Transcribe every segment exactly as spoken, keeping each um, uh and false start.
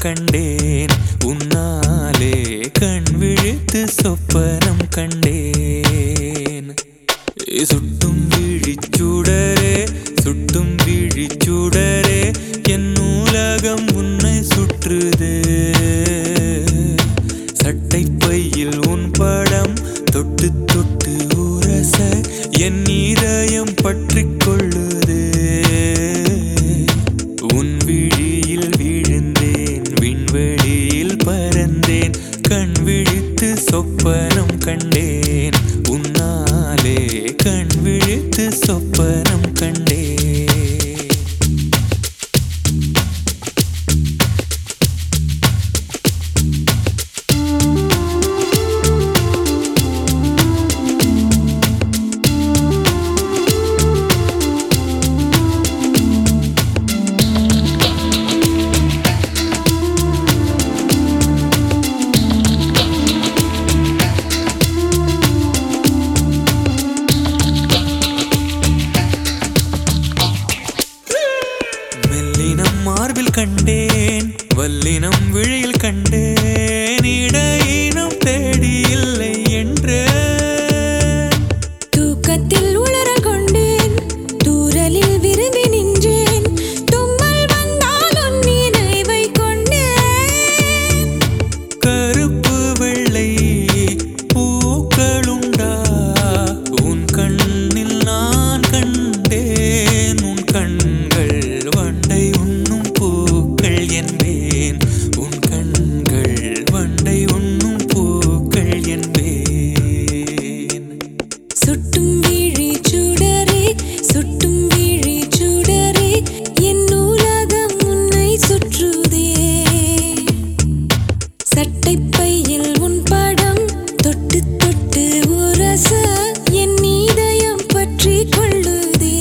கண்டேன் உன்னாலே கண் விழித்து சொப்பனம் கண்டேன். சுட்டும் விழிச்சுடரே சுட்டும் விழிச்சுடரே என் உலகம் உன்னை சுற்றுதே. சட்டை பையில் உன் படம் தொட்டு தொட்டு உரச என் இதயம் பற்றிக் கொள்ளுதே. உன் விழியில் விழுந்தேன் விண்வெளியில் பறந்தேன் கண் விழித்து சொப்பனம் கண்டேன் உன்னாலே கண் விழித்து சொப்பனம் கண்டேன். மார்பில் கண்டேன் வல்லினம் விழியில் கண்டேன் இடையினம் தேடி இல்லை என்று. தூக்கத்தில் உளறல் கொண்டேன் தூரலில் விரும்பி நின்றேன் தும்மல் வந்தால் உன் நினைவை கொண்டேன். கருப்பு வெள்ளை பூக்களுண்டா உன் கண்ணில் நான் கண்டேன். உன் கண்கள் வண்டை உண்ணும் பூக்கள் என்பேன் உன் கண்கள் வண்டை உண்ணும் பூக்கள் என்பேன். சுட்டும் விழி சுடரே சுட்டும் விழி சுடரே என் உலகம் உன்னை சுற்றுதே. சட்டை பையில் உன் படம் தொட்டு தொட்டு உரச என் இதயம் பற்றி கொள்ளுதே.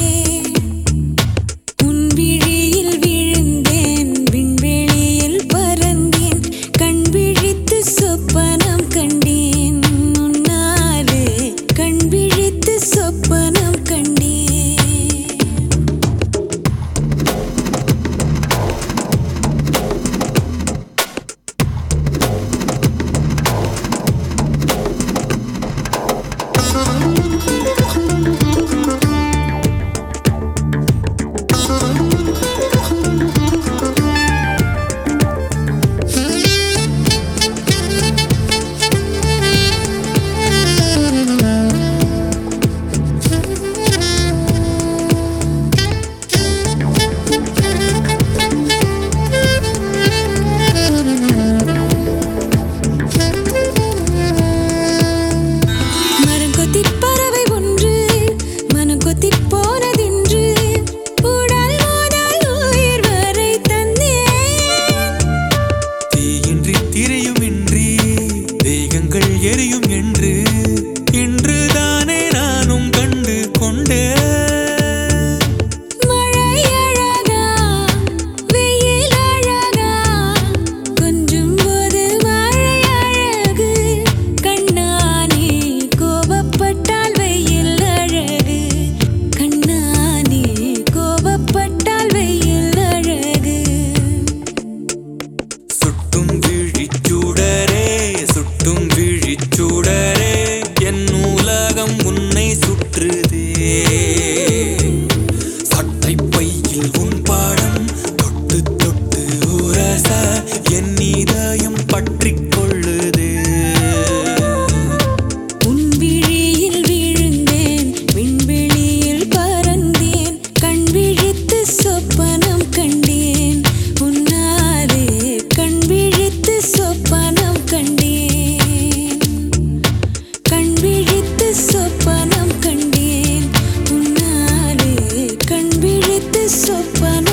உன் விழியில் விழுந்தேன் விண்வெளியில் பறந்தேன் கண் விழித்து சொப்பனம் கண்டேன் உன்னாலே கண் விழித்து சொப்பனம் கண்டேன். எரியும் என்று இன்றுதானே நானும் கண்டு கொண்டேன். மழை அழகா வெயில் அழகா கொஞ்சம் போது மழை அழகு. கண்ணானே கோபப்பட்டால் வெயில் அழகு கண்ணானே கோபப்பட்டால் வெயில் அழகு. சுட்டும் விழிச்சுடரே சுட்டும் விழிச்சுடரே என் உலகம் உன்னை சுற்றுதே. சட்டை பையில் உன் பாடம் தொட்டு தொட்டு உரச என் இதயம் பற்றிக் கொள்ளுதே. உன் விழியில் விழுந்தேன் விண்வெளியில் பறந்தேன் கண் விழித்து சொப்பனம் கண்டேன் உன்னாலே கண் விழித்து சொப்பனம் கண்டேன். கண் விழித்து சொப்பனம் கண்டேன் உன்னாலே கண் விழித்து சொப்பனம்